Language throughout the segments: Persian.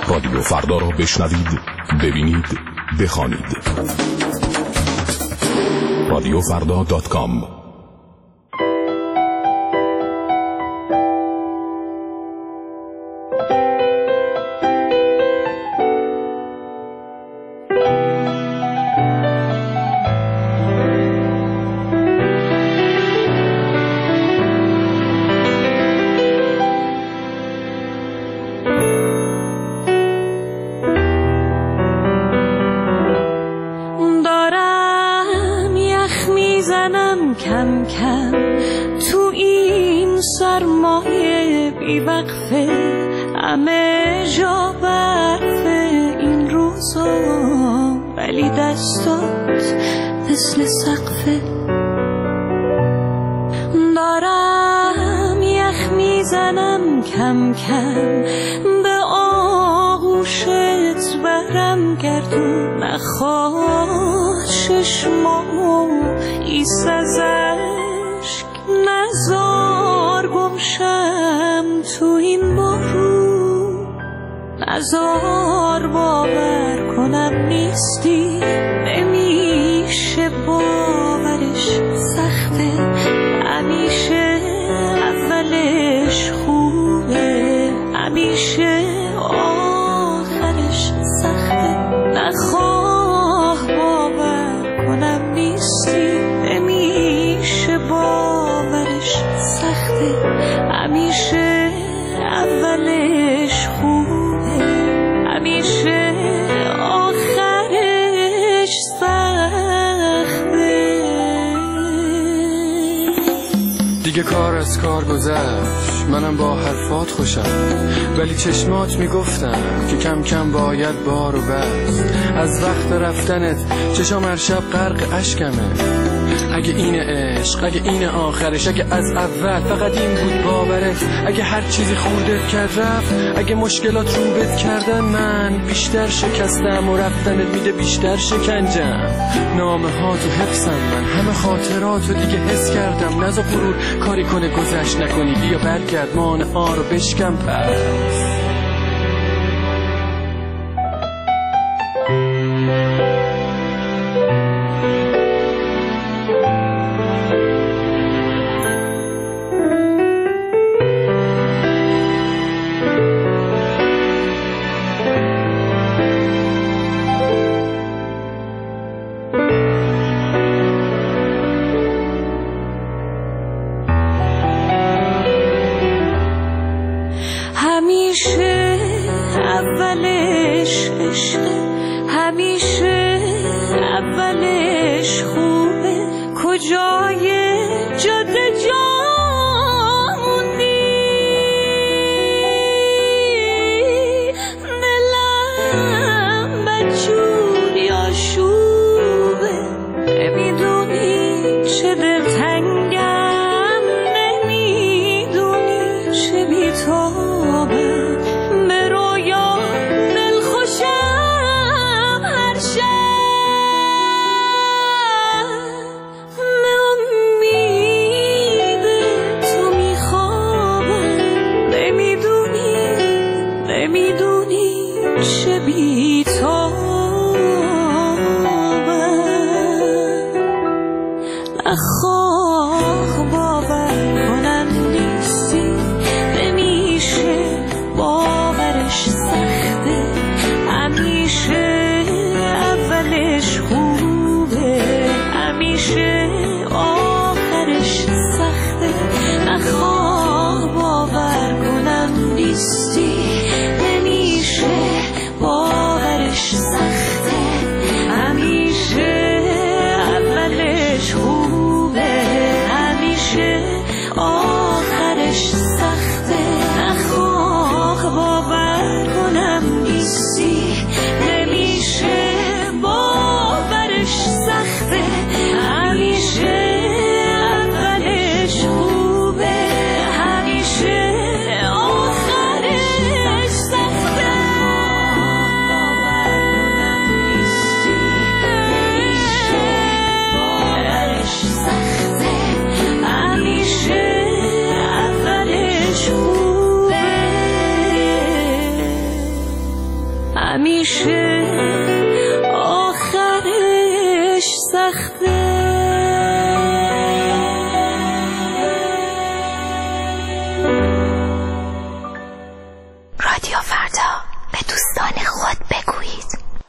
رادیو فردا را بشنوید، ببینید، بخوانید. radiofrda.com. کم کم تو این سرمایه بی وقفه، همه جا برفه این روزا، ولی دستات مثل سقفه. دارم یخ میزنم کم کم، به آغوشت برم گردون، نخواد چشمامو ایست از عشق، نزار گمشم تو این بارون، نزار باور کنم نیستی، نمیشه باورش سخته، همیشه اولش خوبه، همیشه آخرش سخته، نخواه باور کنم نیستی، نمیشه باورش سخته، همیشه اولش خوبه، همیشه آخرش سخته. دیگه کار از کار گذشت، منم با حرفات خوشم، ولی چشمات میگفتم که کم کم باید بارو بست. از وقت رفتنت چشام هر شب غرق اشکمه، اگه این عشق، اگه این آخرش، اگه از اول فقط این بود باورت، اگه هر چیزی خوردت کرد رفت، اگه مشکلات روبت کردن، من بیشتر شکستم و رفتنت میده بیشتر شکنجم. نامه ها تو حفظم، من همه خاطراتو دیگه حس کردم، نزا غرور کاری کنه گذشت نکنی، بیا برگرد مانع ها رو بشکم پس. همیشه اولش عشقه، همیشه اولش خوبه، کجای جاده جاموندی، دلم بدجوری آشوبه، نمیدونی چه دلتنگم، نمیدونی چه بی‌تابم، به رویا دل خوشم هر شب، به امید تو میخوابم، نمیدونی چه بی‌تابم، نخواه باور کنم نیستی، نمیشه باورش سخته، همیشه اولش خوبه، همیشه آخرش سخته، نخواه باور کنم نیستی، نمیشه باورش همیشه آخرش سخته. رادیو فردا، به دوستان خود بگویید.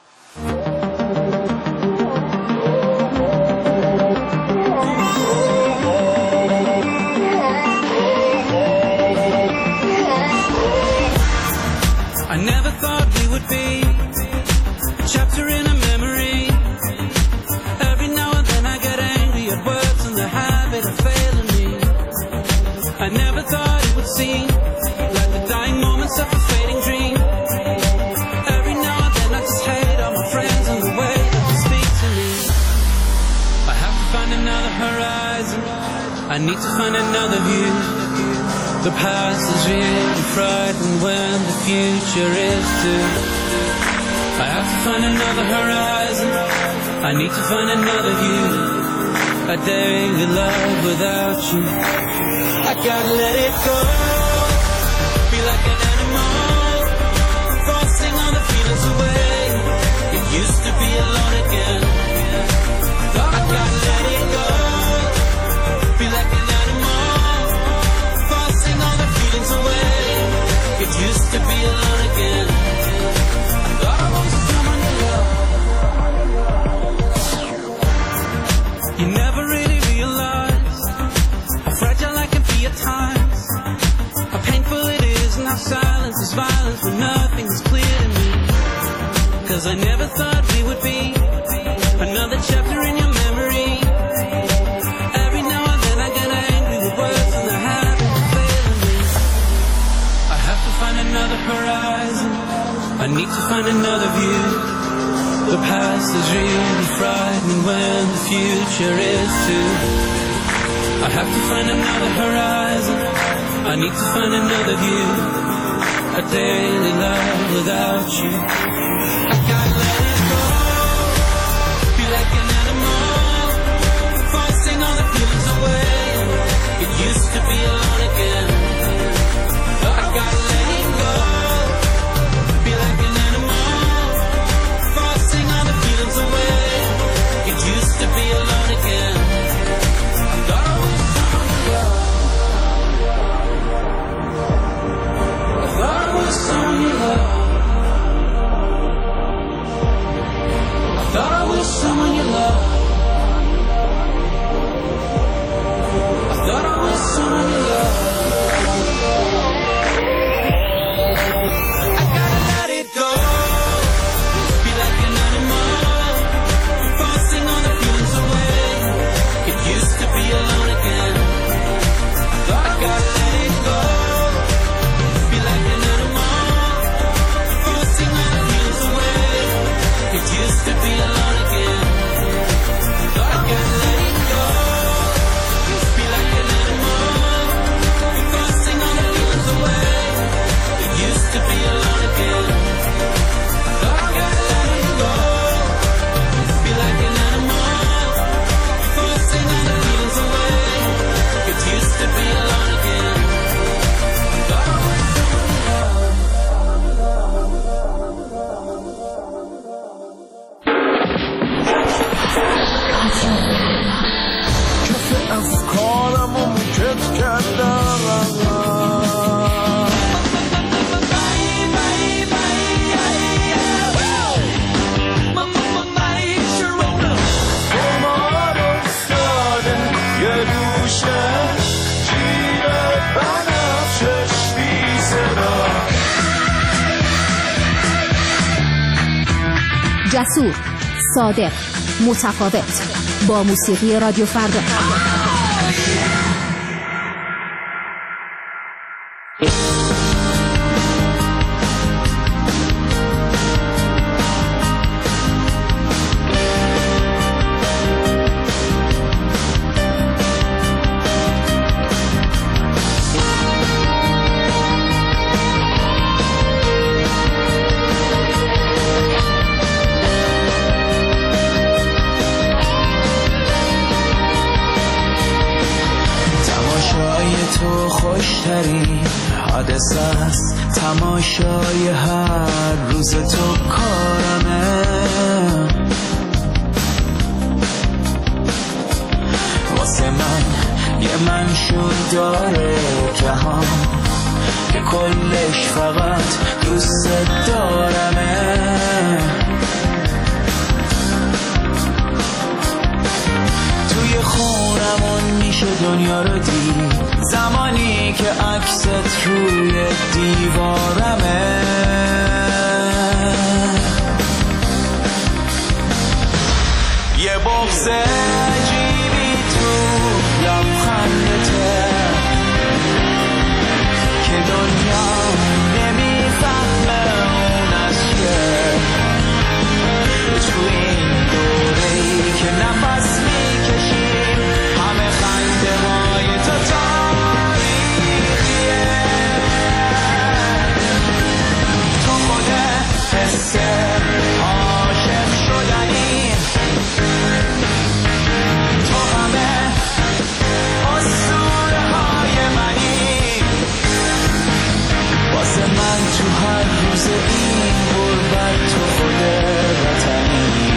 I never thought we would be a chapter in a memory. Every now and then I get angry at words and the habit of failing me. I never thought it would seem like the dying moments of a fading dream. Every now and then I just hate all my friends and the way that they speak to me. I have to find another horizon. I need to find another view. The past is really frightened when the future is too. I have to find another horizon. I need to find another view. A daily love without you. I gotta let it go. Be like an animal, forcing all the feelings away. It used to be alone again. I gotta let it go. Be like an animal, forcing all the feelings away. It used to be alone again. I thought I was someone to love. You never really realize how fragile I can be at times. How painful it is and how silence is violence when nothing is clear to me. Cause I never thought we would be another chapter in your memory. Every now and then I get angry with words and the habit of failing me. I have to find another horizon. I need to find another view. The past is really frightening when the future is too. I have to find another horizon. I need to find another view. A daily love without you. I gotta let it go. Be like an animal, forcing all the feelings away. It used to be alone again. I gotta let it go. Be like an animal, forcing all the feelings away. It used to be alone again. I thought I was someone to love. I thought I was someone you love. I thought I was someone you love. I thought I was someone you love. I gotta let it go. Be like an animal, forcing all the feelings away. It used to be alone again. I gotta let it go. Be like an animal, forcing all the feelings away. It used to be alone again. I gotta let it go. Be like an animal, forcing all the feelings away. It used to be alone again. I gotta let it go. Be like an animal, forcing all the feelings away. It used to be alone again. I thought I was someone to love. کف افکارمو میکت کردم قمار افتاده یه گوشه جیب بنفشش بی صدا جسور، صادق، متفاوت، با موسیقی رادیو فردا. تو خوشترین حادثه است، تماشای هر هر روز تو کارمه. واسه من یه منشور داره جهان که کلش فقط دوست دارمه. توی خونمون میشه دنیا رو دید زمانی که عکست روی دیوارمه. یه بغض عجیبی تو لبخندته که دنیا نمیفهمه اون از چیه. تو این دوره‌ای که نفس میکشیم همه خنده های تو تاریخیه. تو خود حس عاشق شدنی، تو همه اسطوره های منی. واسه من تو هر روز این غربت تو خود وطنی.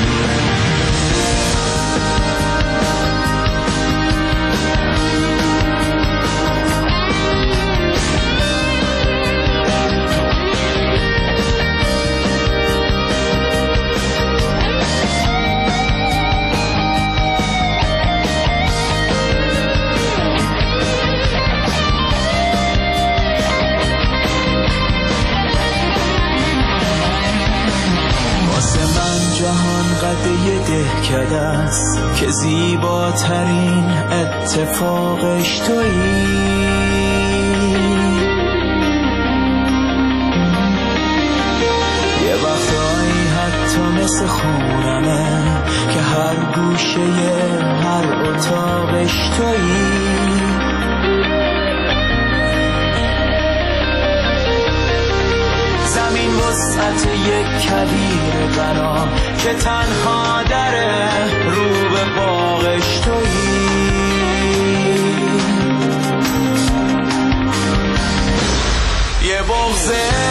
قده دهکده است که زیباترین اتفاقش تویی. یه وقتایی حتی مثل خونمه که هر گوشه هر اتاقش تویی. زمین وسعت یک کویر غنا که تنها دره رو به باغش تویی. یه بغض